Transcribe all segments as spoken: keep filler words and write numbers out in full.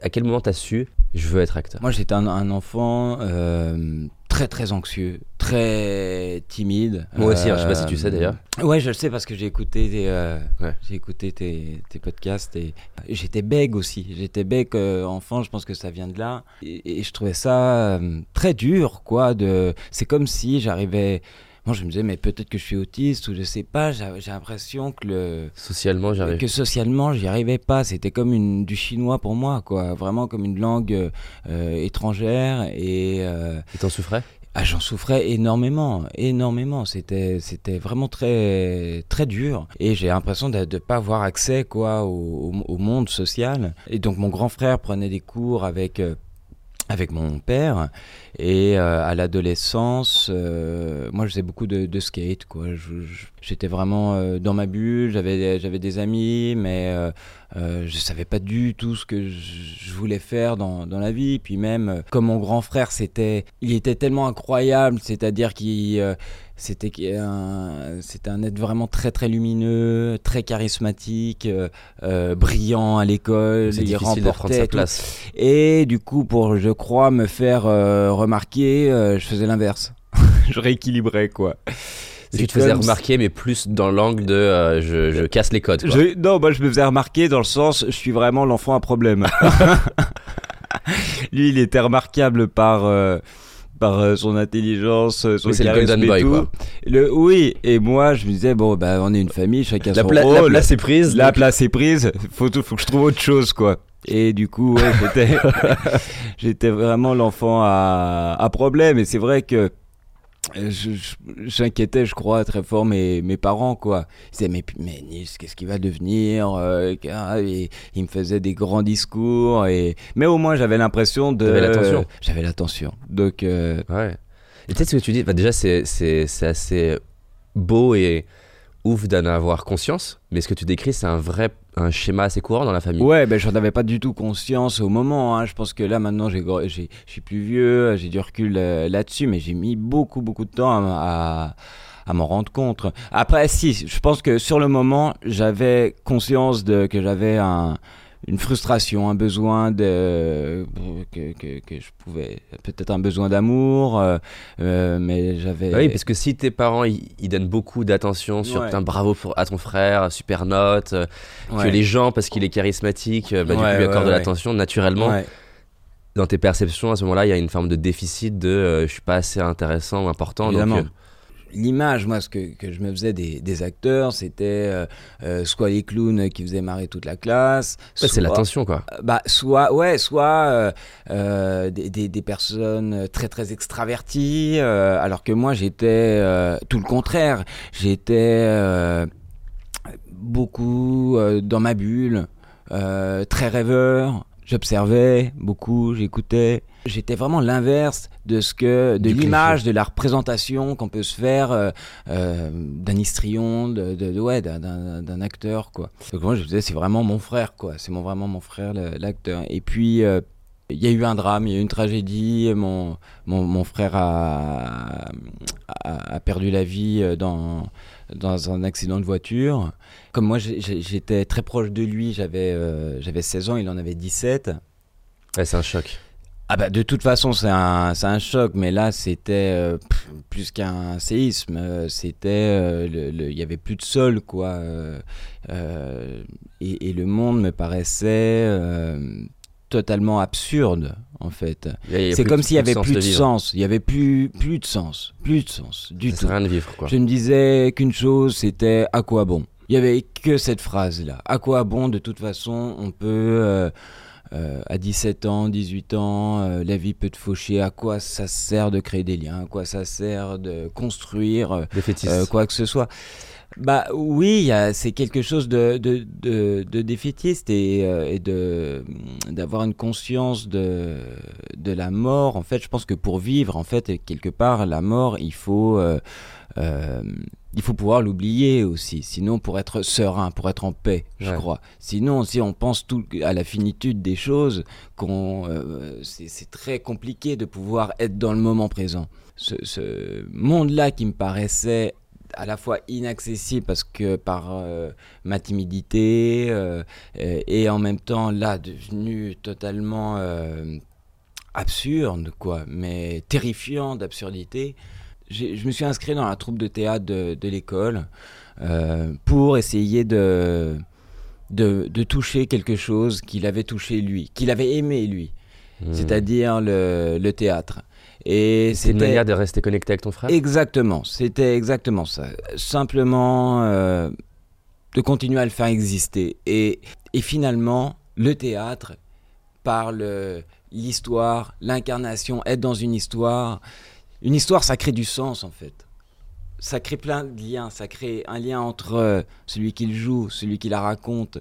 À quel moment t'as su je veux être acteur? Moi, j'étais un, un enfant euh, très très anxieux, très timide. Moi aussi, euh, hein, je sais pas si tu sais d'ailleurs. Ouais, je le sais parce que j'ai écouté tes, euh, Ouais. j'ai écouté tes, tes podcasts et j'étais bègue aussi. J'étais bègue euh, enfant, je pense que ça vient de là. Et, et je trouvais ça euh, très dur, quoi. De, c'est comme si j'arrivais. Moi, je me disais, mais peut-être que je suis autiste ou je sais pas. J'ai, j'ai l'impression que le Socialement, j'arrive. que socialement, j'y arrivais pas. C'était comme une, du chinois pour moi, quoi. Vraiment comme une langue euh, étrangère et. Euh, Et t'en souffrais? Ah, j'en souffrais énormément, énormément. C'était, c'était vraiment très, très dur. Et j'ai l'impression de ne pas avoir accès, quoi, au, au, au monde social. Et donc, mon grand frère prenait des cours avec. Euh, avec mon père et euh, à l'adolescence euh, moi je faisais beaucoup de, de skate quoi. Je, je, j'étais vraiment euh, dans ma bulle, j'avais, j'avais des amis mais euh, euh, je savais pas du tout ce que je, je voulais faire dans, dans la vie. Puis même euh, comme mon grand frère c'était, il était tellement incroyable, c'est-à-dire qu'il euh, C'était un, c'était un être vraiment très très lumineux, très charismatique, euh, euh, brillant à l'école. C'est il difficile de prendre sa tout. place. Et du coup, pour, je crois, me faire euh, remarquer, euh, je faisais l'inverse. Je rééquilibrais, quoi. Tu te faisais remarquer, mais plus dans l'angle de euh, je, je casse les codes, quoi. Je, non, moi je me faisais remarquer dans le sens, je suis vraiment l'enfant à problème. Lui, il était remarquable par... Euh, par son intelligence, son oui, c'est charisme le golden et boy, tout. quoi. Le, oui, et moi je me disais bon bah on est une famille, chacun la son pla- rôle. La place est prise. La donc... place est prise. Faut tout, faut que je trouve autre chose quoi. Et du coup ouais, j'étais, j'étais vraiment l'enfant à, à problème. Et c'est vrai que je, je, j'inquiétais, je crois, très fort mes, mes parents, quoi. Ils disaient, mais, mais Nils, qu'est-ce qu'il va devenir euh, et ils me faisaient des grands discours. Et... Mais au moins, j'avais l'impression de... T'avais l'attention. J'avais l'attention. Donc... Euh... Ouais. Et peut-être ce que tu dis, bah déjà, c'est, c'est, c'est assez beau et ouf d'en avoir conscience. Mais ce que tu décris, c'est un vrai un schéma assez courant dans la famille. Ouais, ben j'en avais pas du tout conscience au moment. Hein. Je pense que là, maintenant, j'ai, j'ai, je suis plus vieux, j'ai du recul euh, là-dessus, mais j'ai mis beaucoup, beaucoup de temps à, à, à m'en rendre compte. Après, si, je pense que sur le moment, j'avais conscience de, que j'avais un, une frustration, un besoin de que, que, que je pouvais peut-être un besoin d'amour, euh, euh, mais j'avais. Ah oui, parce que si tes parents ils, ils donnent beaucoup d'attention sur ouais. putain bravo pour, à ton frère, super note, euh, ouais. que les gens parce qu'il est charismatique, bah, du ouais, coup lui accordent ouais, de l'attention ouais. naturellement. Ouais. Dans tes perceptions à ce moment-là, il y a une forme de déficit de euh, je suis pas assez intéressant ou important. Évidemment. Donc, euh, l'image, moi, ce que, que je me faisais des, des acteurs, c'était euh, euh, soit les clowns qui faisaient marrer toute la classe. Ouais, soit, c'est l'attention, quoi. Bah, soit, ouais, soit euh, euh, des, des, des personnes très, très extraverties, euh, alors que moi, j'étais euh, tout le contraire. J'étais euh, beaucoup euh, dans ma bulle, euh, très rêveur. J'observais beaucoup, j'écoutais. J'étais vraiment l'inverse de ce que, de du l'image, cliché. De la représentation qu'on peut se faire euh, euh, d'un histrion, de, de, de ouais, d'un, d'un, d'un acteur, quoi. Donc moi, je me disais, c'est vraiment mon frère, quoi. C'est mon, vraiment mon frère, le, l'acteur. Et puis, euh, il y a eu un drame, il y a eu une tragédie. Mon, mon, mon frère a, a, a perdu la vie dans, dans un accident de voiture. Comme moi, j'étais très proche de lui, j'avais, euh, j'avais seize ans, il en avait dix-sept. Ouais, c'est un choc. Ah bah de toute façon c'est un, c'est un choc, mais là c'était euh, pff, plus qu'un séisme, euh, c'était, euh, le, le, y avait plus de sol quoi, euh, euh, et, et le monde me paraissait euh, totalement absurde en fait. Y a, y a c'est comme s'il y avait plus de, de sens, il y avait plus, plus de sens, plus de sens du ça tout. C'est rien de vivre quoi. Je me disais qu'une chose, c'était à quoi bon. Il y avait que cette phrase là, à quoi bon, de toute façon on peut... Euh, Euh, à dix-sept ans, dix-huit ans, euh, la vie peut te faucher. À quoi ça sert de créer des liens? À quoi ça sert de construire euh, euh, quoi que ce soit? Bah oui, y a, c'est quelque chose de, de, de, de défaitiste et, euh, et de, d'avoir une conscience de, de la mort. En fait, je pense que pour vivre, en fait, quelque part, la mort, il faut... Euh, euh, il faut pouvoir l'oublier aussi, sinon pour être serein, pour être en paix, je ouais. crois. Sinon, si on pense tout à la finitude des choses, qu'on, euh, c'est, c'est très compliqué de pouvoir être dans le moment présent. Ce, ce monde-là qui me paraissait à la fois inaccessible parce que par euh, ma timidité euh, et, et en même temps là devenu totalement euh, absurde, quoi, mais terrifiant d'absurdité. J'ai, je me suis inscrit dans la troupe de théâtre de, de l'école euh, pour essayer de, de, de toucher quelque chose qu'il avait touché lui, qu'il avait aimé lui, mmh. c'est-à-dire le, le théâtre. Et c'est une manière de rester connecté avec ton frère ? Exactement, c'était exactement ça. Simplement euh, de continuer à le faire exister. Et, et finalement, le théâtre, par le, l'histoire, l'incarnation, être dans une histoire... Une histoire, ça crée du sens, en fait. Ça crée plein de liens. Ça crée un lien entre celui qui le joue, celui qui la raconte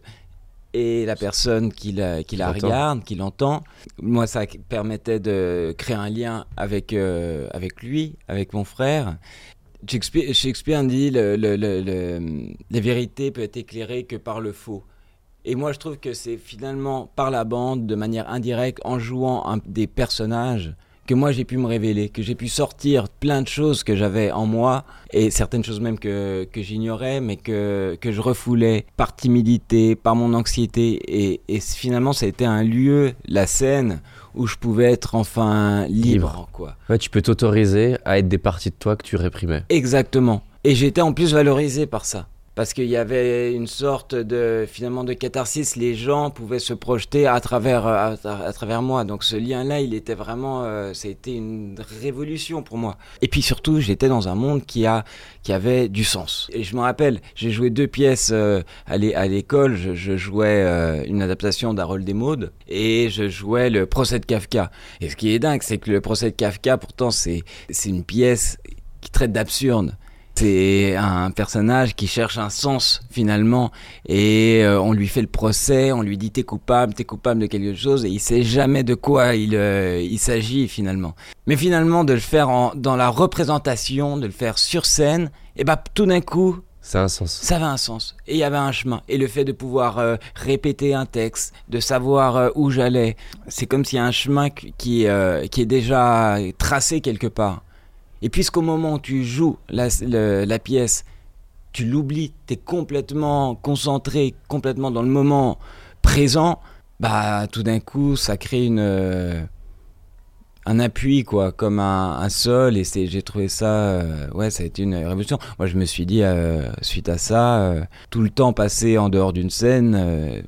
et la personne qui la, qui la regarde, qui l'entend. Moi, ça permettait de créer un lien avec, euh, avec lui, avec mon frère. Shakespeare, Shakespeare dit le, le, le, le, la vérité peut être éclairée que par le faux. Et moi, je trouve que c'est finalement par la bande, de manière indirecte, en jouant un, des personnages, que moi j'ai pu me révéler, que j'ai pu sortir plein de choses que j'avais en moi, et certaines choses même que, que j'ignorais, mais que, que je refoulais par timidité, par mon anxiété. Et, et finalement, ça a été un lieu, la scène, où je pouvais être enfin libre. libre. Quoi. Ouais, tu peux t'autoriser à être des parties de toi que tu réprimais. Exactement. Et j'étais en plus valorisé par ça. Parce qu'il y avait une sorte de, finalement, de catharsis, les gens pouvaient se projeter à travers, à, à travers moi. Donc ce lien-là, il était vraiment, euh, ça a été une révolution pour moi. Et puis surtout, j'étais dans un monde qui, a, qui avait du sens. Et je me rappelle, j'ai joué deux pièces euh, à, l'é- à l'école. Je, je jouais euh, une adaptation d'Harold et Maude et je jouais le procès de Kafka. Et ce qui est dingue, c'est que le procès de Kafka, pourtant, c'est, c'est une pièce qui traite d'absurde. C'est un personnage qui cherche un sens finalement et euh, on lui fait le procès, on lui dit t'es coupable, t'es coupable de quelque chose et il sait jamais de quoi il, euh, il s'agit finalement. Mais finalement de le faire en, dans la représentation, de le faire sur scène, et bah tout d'un coup ça a un sens. Ça avait un sens et il y avait un chemin. Et le fait de pouvoir euh, répéter un texte, de savoir euh, où j'allais, c'est comme s'il y a un chemin qui, euh, qui est déjà tracé quelque part. Et puisqu'au moment où tu joues la, la, la pièce, tu l'oublies, tu es complètement concentré, complètement dans le moment présent, bah tout d'un coup, ça crée une, euh, un appui, quoi, comme un, un sol. Et c'est, j'ai trouvé ça, euh, ouais, ça a été une révolution. Moi, je me suis dit, euh, suite à ça, euh, tout le temps passé en dehors d'une scène euh,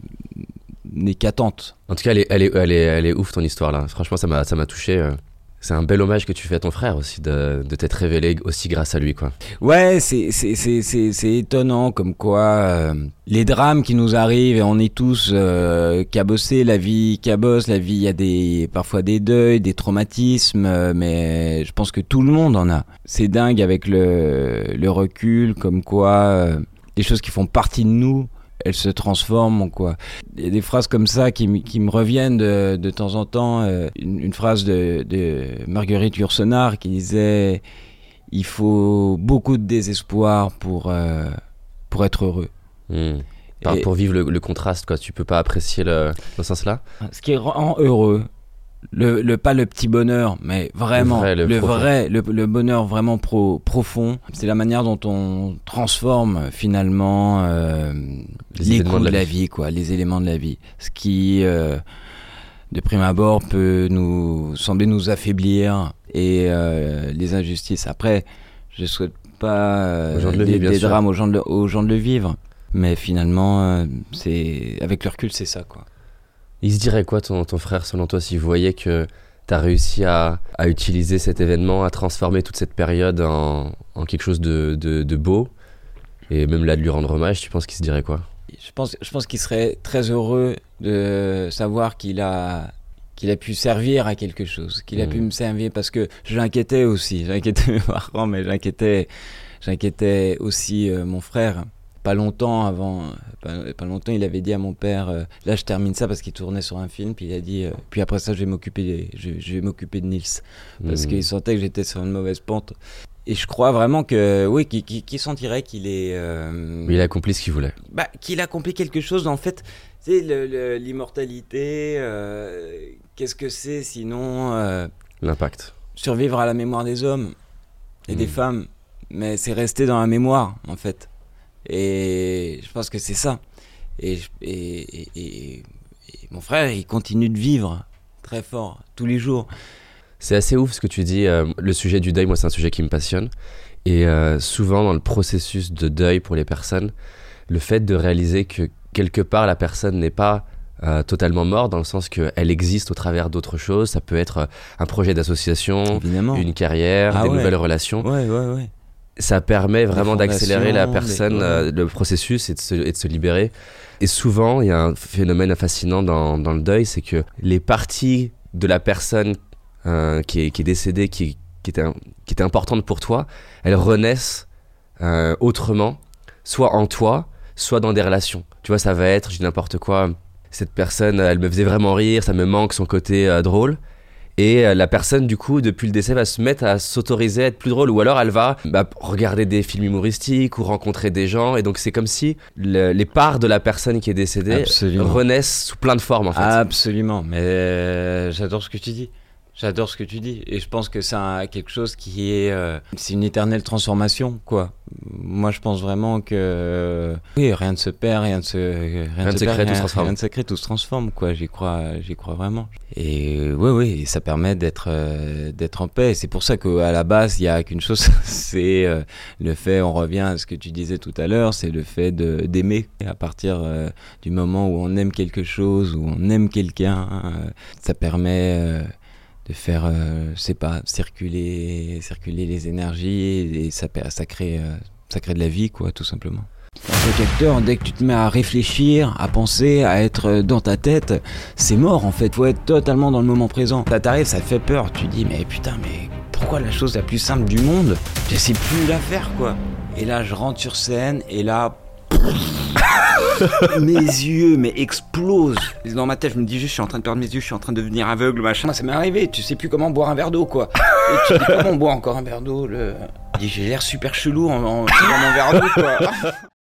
n'est qu'attente. En tout cas, elle est, elle est, elle est, elle est ouf ton histoire là. Franchement, ça m'a, ça m'a touché. Euh. C'est un bel hommage que tu fais à ton frère aussi, de, de t'être révélé aussi grâce à lui, quoi. Ouais, c'est, c'est, c'est, c'est, c'est étonnant comme quoi euh, les drames qui nous arrivent, et on est tous euh, cabossés, la vie cabosse, la vie, il y a des, parfois des deuils, des traumatismes, euh, mais je pense que tout le monde en a. C'est dingue avec le, le recul, comme quoi euh, des choses qui font partie de nous, elles se transforment, quoi. Il y a des phrases comme ça qui, qui me reviennent de, de temps en temps. Euh, une, une phrase de, de Marguerite Yourcenar qui disait « Il faut beaucoup de désespoir pour, euh, pour être heureux. Mmh. » Et pour vivre le, le contraste, quoi. Tu peux pas apprécier le, dans ce sens-là. Ce qui rend heureux, le, le, pas le petit bonheur, mais vraiment, le vrai, le, le, vrai, le, le bonheur vraiment pro, profond, c'est la manière dont on transforme finalement euh, les, les coups de la, la vie, quoi, les éléments de la vie. Ce qui, euh, de prime abord, peut nous sembler nous affaiblir et euh, les injustices. Après, je souhaite pas euh, des, vivre, des drames aux gens, de, aux gens de le vivre, mais finalement, euh, c'est, avec le recul, c'est ça, quoi. Il se dirait quoi ton, ton frère selon toi s'il voyait que tu as réussi à, à utiliser cet événement, à transformer toute cette période en, en quelque chose de, de, de beau et même là de lui rendre hommage, tu penses qu'il se dirait quoi ? Je pense, je pense qu'il serait très heureux de savoir qu'il a, qu'il a pu servir à quelque chose, qu'il a mmh. pu me servir parce que je l'inquiétais aussi, j'inquiétais mes parents mais j'inquiétais, j'inquiétais aussi euh, mon frère. Pas longtemps avant, pas, pas longtemps, il avait dit à mon père, euh, là je termine ça parce qu'il tournait sur un film, puis il a dit, euh, puis après ça je vais m'occuper, je, je vais m'occuper de Nils, parce mmh. qu'il sentait que j'étais sur une mauvaise pente. Et je crois vraiment que, oui, qu'il, qu'il, qu'il sentirait qu'il est... Euh, il a accompli ce qu'il voulait. Bah, qu'il a accompli quelque chose, en fait, tu sais, le, le, l'immortalité, euh, qu'est-ce que c'est sinon... Euh, L'impact. Survivre à la mémoire des hommes et mmh. des femmes. mais c'est resté dans la mémoire, en fait. Et je pense que c'est ça. Et, et, et, et, et mon frère, il continue de vivre très fort, tous les jours. C'est assez ouf ce que tu dis. Euh, le sujet du deuil, moi, c'est un sujet qui me passionne. Et euh, souvent, dans le processus de deuil pour les personnes, le fait de réaliser que quelque part, la personne n'est pas euh, totalement morte, dans le sens qu'elle existe au travers d'autres choses. Ça peut être un projet d'association, Évidemment. Une carrière, ah des ouais. nouvelles relations. Ouais, ouais, ouais. Ça permet vraiment d'accélérer la personne, des... euh, le processus et de, se, et de se libérer. Et souvent, il y a un phénomène fascinant dans, dans le deuil, c'est que les parties de la personne euh, qui, est, qui est décédée, qui, qui, était, qui était importante pour toi, elles renaissent euh, autrement, soit en toi, soit dans des relations. Tu vois, ça va être, je dis n'importe quoi, cette personne, elle me faisait vraiment rire, ça me manque son côté euh, drôle. Et euh, la personne, du coup, depuis le décès, va se mettre à s'autoriser à être plus drôle. Ou alors, elle va bah, regarder des films humoristiques ou rencontrer des gens. Et donc, c'est comme si le, les parts de la personne qui est décédée Absolument. renaissent sous plein de formes, en fait. Absolument. Mais euh, j'adore ce que tu dis. J'adore ce que tu dis. Et je pense que c'est un, quelque chose qui est... Euh, c'est une éternelle transformation, quoi. Moi, je pense vraiment que... Euh, oui, rien ne se perd, rien ne se... Rien, rien ne se crée, tout se transforme. Rien ne se crée, tout se transforme, quoi. J'y crois, j'y crois vraiment. Et oui, oui, ça permet d'être, euh, d'être en paix. C'est pour ça qu'à la base, il n'y a qu'une chose, c'est euh, le fait, on revient à ce que tu disais tout à l'heure, c'est le fait de, d'aimer. Et à partir euh, du moment où on aime quelque chose, où on aime quelqu'un, euh, ça permet... Euh, de faire, euh, je sais pas, circuler, circuler les énergies et ça, ça, crée, euh, ça crée de la vie, quoi, tout simplement. En tant qu'acteur, dès que tu te mets à réfléchir, à penser, à être dans ta tête, c'est mort en fait, faut être totalement dans le moment présent. Ça t'arrive, ça te fait peur, tu te dis mais putain, mais pourquoi la chose la plus simple du monde, je sais plus la faire, quoi. Et là, je rentre sur scène et là... mes yeux mais explosent. Dans ma tête je me dis juste je suis en train de perdre mes yeux, je suis en train de devenir aveugle, machin. Moi ça m'est arrivé, tu sais plus comment boire un verre d'eau, quoi. Et tu dis comment on boit encore un verre d'eau, le... J'ai l'air super chelou en, en, dans mon verre d'eau, quoi.